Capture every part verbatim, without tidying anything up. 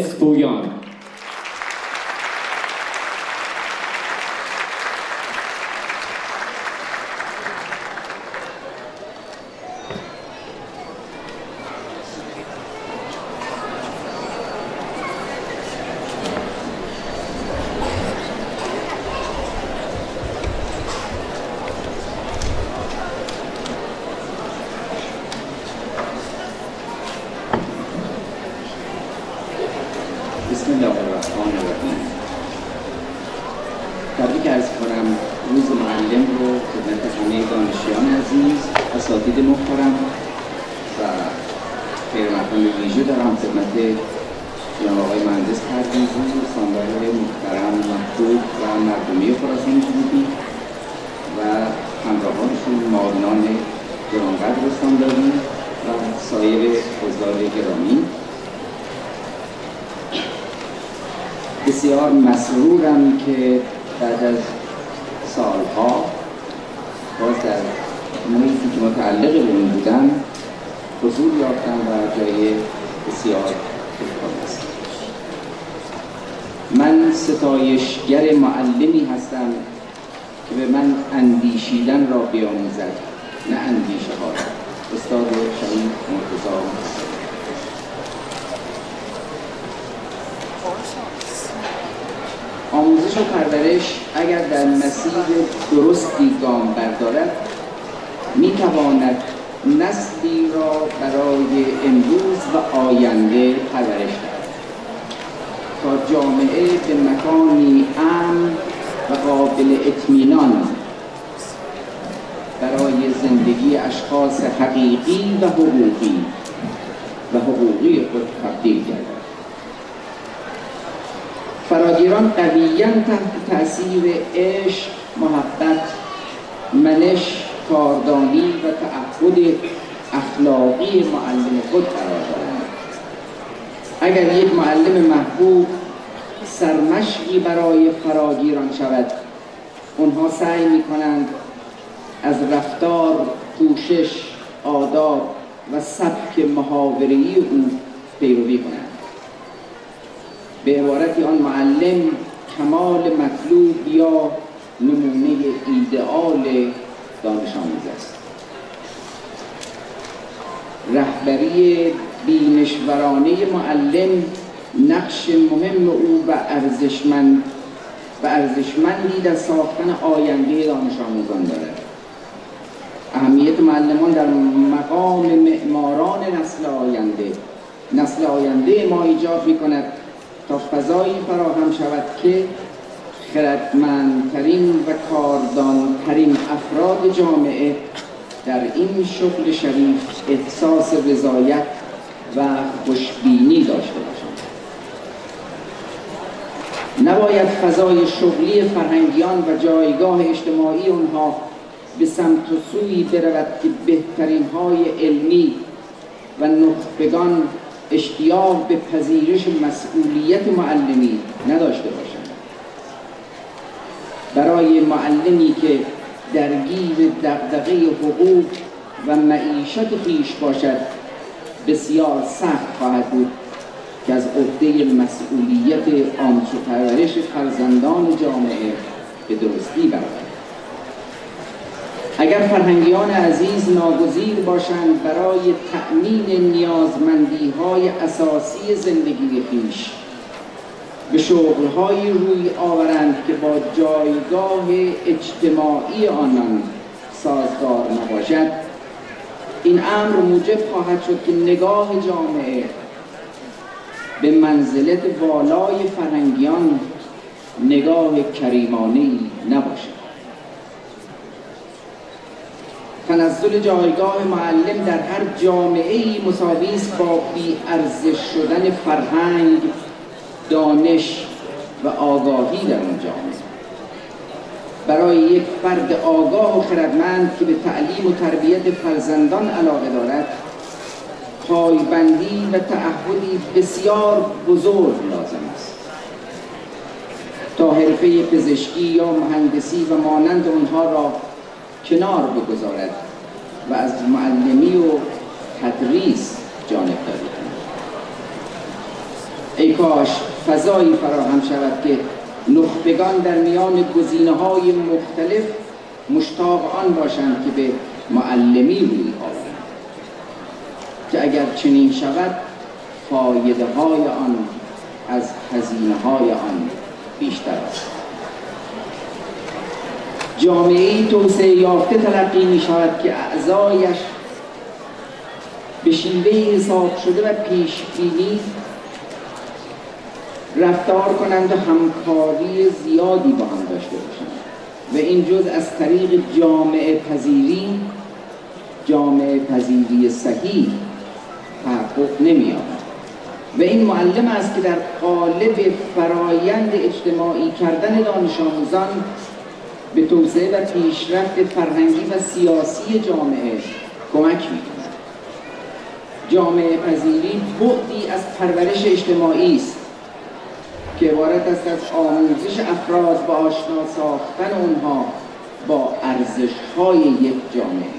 مهندس پویان. بسم الله الرحمن الرحیم. تبریک عرض کنم روز معلم رو خدمت همه دانشجویان عزیز، اساتید محترم و خیر مقدم ویژه دارم خدمت جناب آقای مهندس پرویزی، استاندارهای محترم محبوب و مردمی خراسان جنوبی و همراهانشون، معاونان گرانقدر استانداری و سایر حضار گرامی. بسیار مسرورم که بعد از سالها باز در محیطی که متعلق به اون بودم حضور یافتم و جای بسیار خوشحال هستم. من ستایشگر معلمی هستم که به من اندیشیدن را بیاموزد، نه اندیشه ها را. استاد شهید مرتضی. آموزش و پرورش اگر در مسیر درستی گام بردارد میتواند نسلی را برای امروز و آینده پرورش دهد تا جامعه به مکانی امن و قابل اطمینان برای زندگی اشخاص حقیقی و حقوقی و حقوقی خود تبدیل گردد. فراگیران قویاً تحت تأثیر عشق، محبت، منش، کاردانی و تعهد اخلاقی معلم خود قرار دارند. اگر یک معلم محبوب سرمشقی برای فراگیران شود، اونها سعی می‌کنند از رفتار، کوشش، آداب و سبک محاوره‌ای او پیروی کنند. به عبارتی آن معلم کمال مطلوب یا نمونه ایدئال دانش آموز است. رهبری بینشورانه معلم نقش مهم او و ارزشمند و ارزشمندی در ساختن آینده دانش آموزان دارد. اهمیت معلمان در مقام معماران نسل آینده نسل آینده ما ایجاب می‌کند تا فضایی فراهم شود که خردمندترین و کاردانترین افراد جامعه در این شغل شریف احساس رضایت و خوشبینی داشته باشند. نباید فضای شغلی فرهنگیان و جایگاه اجتماعی آنها به سمت و سوی برود که بهترین های علمی و نخبگان اشتیاق به پذیرش مسئولیت معلمی نداشته باشند. برای معلمی که درگیر دغدغه حقوق و معیشت خویش باشد بسیار سخت خواهد بود که از عهده مسئولیت آموزش و پرورش فرزندان جامعه به درستی برآورد. اگر فرهنگیان عزیز ناگزیر باشند برای تأمین نیازمندی‌های اساسی زندگی خویش به شغل‌هایی روی آورند که با جایگاه اجتماعی آنان سازگار نباشد، این امر موجب خواهد شد که نگاه جامعه به منزلت والای فرهنگیان نگاه کریمانه‌ای نباشد. تنزل جایگاه معلم در هر جامعه‌ای مساوی است با بی‌ارزش شدن فرهنگ، دانش و آگاهی در آن جامعه. برای یک فرد آگاه و خردمند که به تعلیم و تربیت فرزندان علاقه دارد، پایبندی و تعهدی بسیار بزرگ لازم است تا حرفه پزشکی یا مهندسی و مانند آنها را کنار بگذارد و از معلمی و تدریس جانبداری کند. ای ای کاش فضایی فراهم شود که نخبگان در میان گزینه‌های مختلف مشتاق آن باشند که به معلمی روی آورند، که اگر چنین شود فایده های آن از هزینه های آن بیشتر است. جامعه‌ای توسعه یافته تلقی می شود که اعضایش به شیوه حساب شده و پیش بینی رفتار کنند و همکاری زیادی با هم داشته باشند و این جز از طریق جامعه پذیری جامعه پذیری صحیح تحقق نمی‌یابد و این معلم است که در قالب فرایند اجتماعی کردن دانش آموزان به توسعه و پیشرفت فرهنگی و سیاسی جامعه کمک می‌کند. جامعه پذیری بعدی از پرورش اجتماعی است که عبارت است از آموزش افراد با آشنا ساختن اونها با ارزش‌های یک جامعه.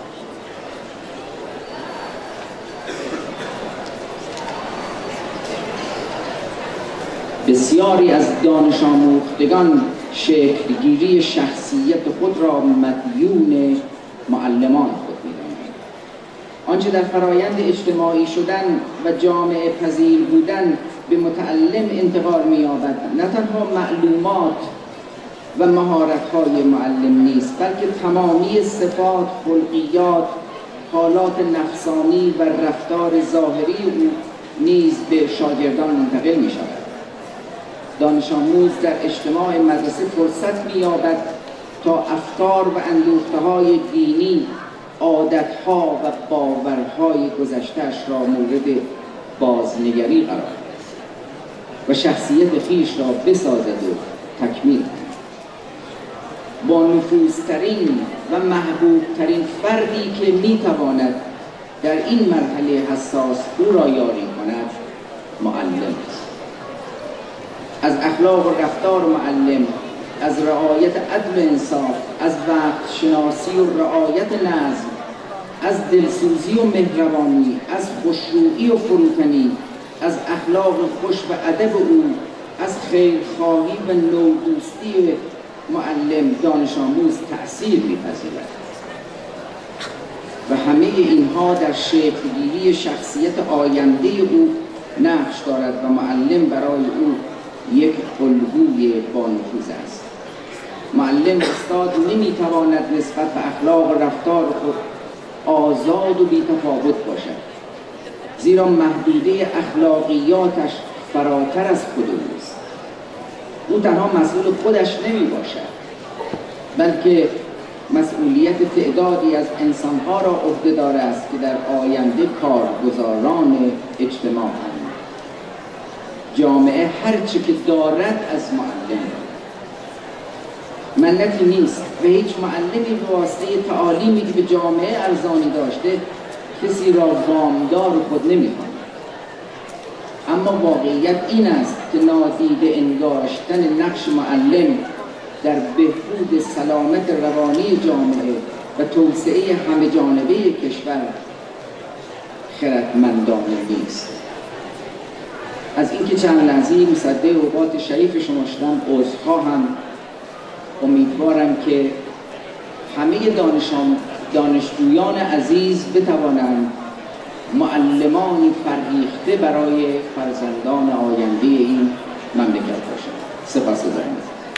بسیاری از دانش آموختگان شکلگیری شخصیت خود را مدیون معلمان خود می‌دانند. آنچه در فرایند اجتماعی شدن و جامعه پذیر بودن به متعلم انتقال می‌یابد نه تنها معلومات و مهارت‌های معلم نیست، بلکه تمامی صفات، خلقیات، حالات نفسانی و رفتار ظاهری او نیز به شاگردان منتقل می‌شود. دانش آموز در اجتماع مدرسه فرصت می‌یابد تا افکار و اندوخته‌های دینی، عادت‌ها و باورهای گذشته‌اش را مورد بازنگری قرار دهد و شخصیت خویش را بسازد و تکمیل کند. با نفوذترین و محبوبترین فردی که می‌تواند در این مرحله حساس او را یاری کند معلم است. از اخلاق و رفتار معلم، از رعایت عدل و انصاف، از وقت شناسی و رعایت نظم، از دلسوزی و مهربانی، از خشوعی و فروتنی، از اخلاق خوش و ادب او، از خیرخواهی و نودوستی معلم دانش آموز تأثیر می‌پذیرد و همه اینها در شکل‌گیری شخصیت آینده او نقش دارد و معلم برای او یک الگوی با نفوذ است. معلم استاد نمی‌تواند نسبت به اخلاق و رفتار خود آزاد و بی‌تفاوت باشد، زیرا محدوده اخلاقیاتش فراتر از خود اوست. او تنها مسئول خودش نمی باشد، بلکه مسئولیت تعدادی از انسانها را عهده‌دار است که در آینده کارگزاران اجتماع هستند. جامعه هرچه که دارد از معلم منتی نیست و هیچ معلمی به واسطه تعالیمی که به جامعه ارزانی داشته کسی را وامدار خود نمی‌کند. اما واقعیت این است که نادیده انگاشتن نقش معلم در بهبود سلامت روانی جامعه و توسعه همه جانبه کشور خردمندانه نیست. از اینکه چند لحظه مصدق اوقات شریف شما شدم عذرخواهم. امیدوارم که همه دانشان دانشجویان عزیز بتوانند معلمانی فرهیخته برای فرزندان آینده این مملکت باشند. سپاسگزارم.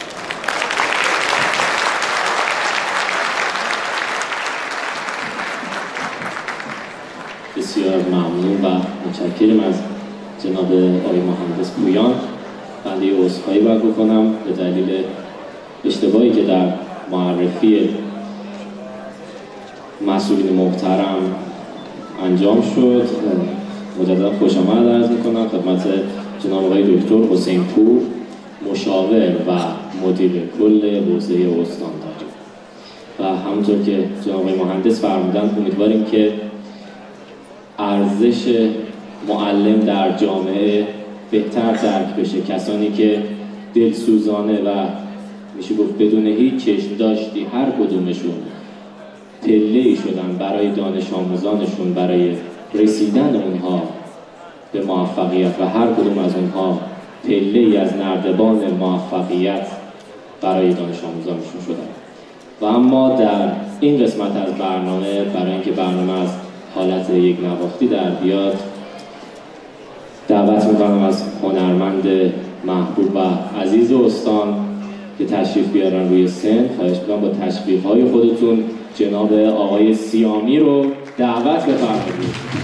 بسیار ممنون و متشکرم از جناب آقای مهندس پویان. بنده یه عذرخواهی باید بکنم به دلیل اشتباهی که در معرفی مسئولین محترم انجام شد. مجددا خوش آمد عرض میکنم خدمت جناب آقای دکتر حسین پور، مشاور و مدیر کل حوزه استانداری. و همونطور که جناب آقای مهندس فرمودن امیدواریم که ارزش معلم در جامعه بهتر درک بشه. کسانی که دلسوزانه و میشه گفت بدون هیچ چشم داشتی هر کدومشون پله‌ای شدن برای دانش آموزانشون، برای رسیدن اونها به موفقیت و هر کدوم از اونها پله‌ای از نردبان موفقیت برای دانش آموزانشون شدن. و اما در این قسمت از برنامه، برای اینکه برنامه از حالت یک نواختی در بیاد، دعوت میکنم از هنرمند محبوب و عزیز استان که تشریف بیارن روی سن. خواهش میکنم با تشویق‌های خودتون جناب آقای سیامی رو دعوت بفرمایید.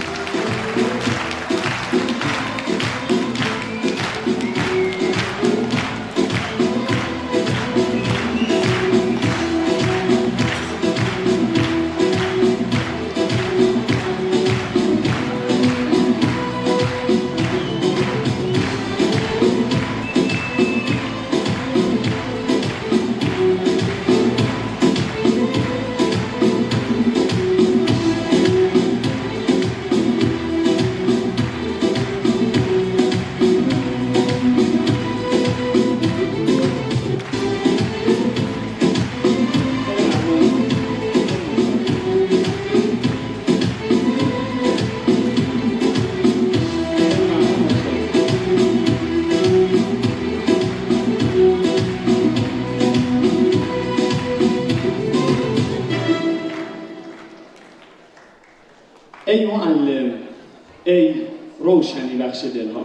ای معلم، ای روشنی بخش دلها،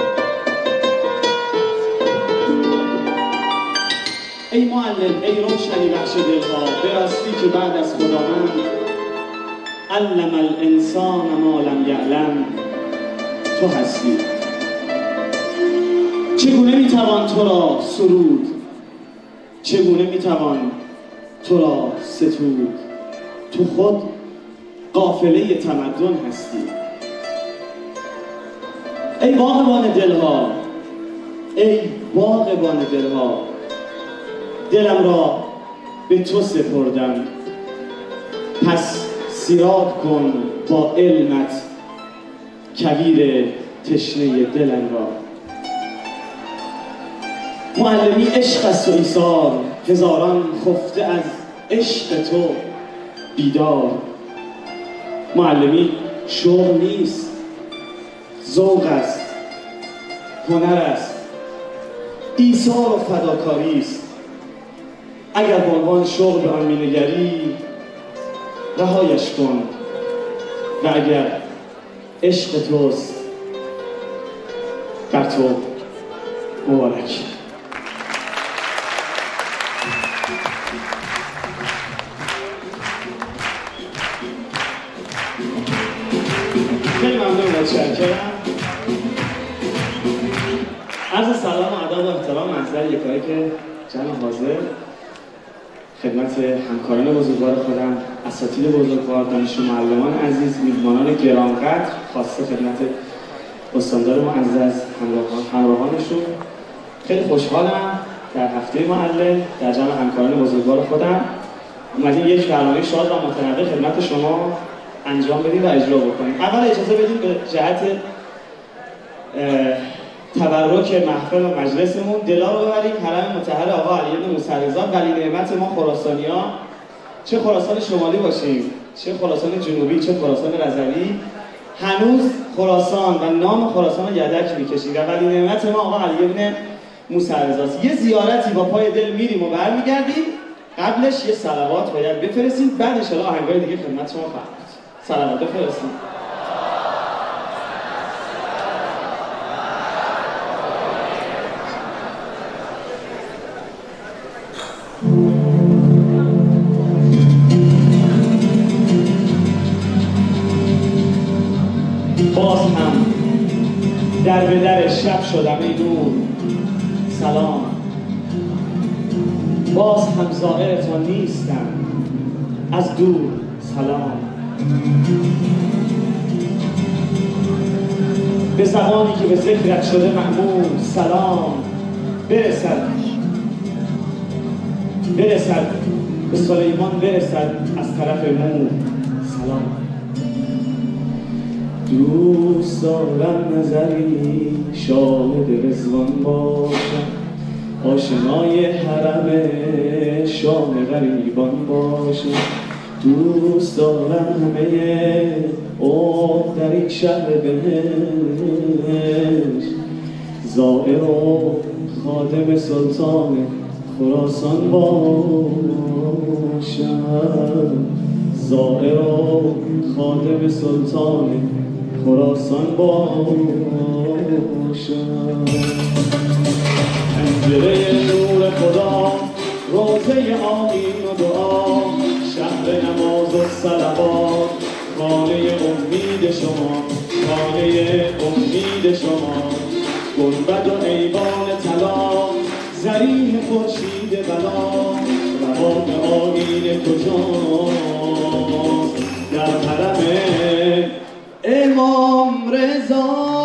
ای معلم، ای روشنی بخش دلها، به راستی که بعد از خداوند علم الانسان ما لم یعلم تو هستی. چگونه میتوان تو را سرود، چگونه میتوان تو را ستود، تو خود قافله تمدن هستی. ای باغبان دلها، ای باغبان دلها، دلم را به تو سپردم، پس سیراب کن با علمت کویر تشنه دلم را. معلمی عشق است و ایثار، هزاران خفته از عشق تو بیدار. معلمی شغل نیست، ذوق است، هنر است، ایثار و فداکاری است. اگر به عنوان شغل به آن می‌نگری رهایش کن، و اگر عشق توست بر تو مبارک. خیلی ممنون، متشکرم. عرض سلام و ادب و احترام محضر یکایی که جمع حاضر، خدمت همکاران بزرگوار خودم، اساتید بزرگوار، دانش معلمان عزیز، میهمانان گرانقدر، خاصه خدمت استاندار معزز، همراهان همراهانشون. خیلی خوشحالم در هفته معلم در جمع همکاران بزرگوار خودم اومدیم یک برنامه شاد و متنوع خدمت شما انجام بدیم و اجرا بکنیم. اول اجازه بدیم به جهت تبرک محفل و مجلسمون دلا رو ببریم حرم مطهر آقا علی بن موسی رضا، ولی نعمت ما خراسانی‌ها، چه خراسان شمالی باشیم، چه خراسان جنوبی، چه خراسان رضوی، هنوز خراسان و نام خراسان رو یدک می‌کشیم و ولی نعمت ما آقا علی بن موسی رضاست. یه زیارتی با پای دل میریم و برمیگردیم. قبلش یه صلوات باید بفرستیم، بعد ان شاءالله آهنگای دیگه خدمت شما خواهد بود. صلوات بفرستیم. باز هم در به در شب شدم ای نور سلام، باز هم زائرتان نیستم از دور سلام. به زبانی که به ذکرت شده معمول سلام، برسد برسد به سلیمان، برسد از طرف مور سلام. دوست دارم نظری شاهد رضوان باشم، آشنای حرم شام غریبان باشم. دوست دارم همه او در این شهر بهشت زائر و خادم سلطان خراسان باشم، زائر و خادم سلطان خراسان باشم. پنجره نور خدا، روزه آیین و دعا، شهر نماز و صلوات، خانه امید شما، خانه امید شما، گنبد و ایوان طلا، زرین خورشید بلا، رواق آیین کجاست در حرم امام رضا.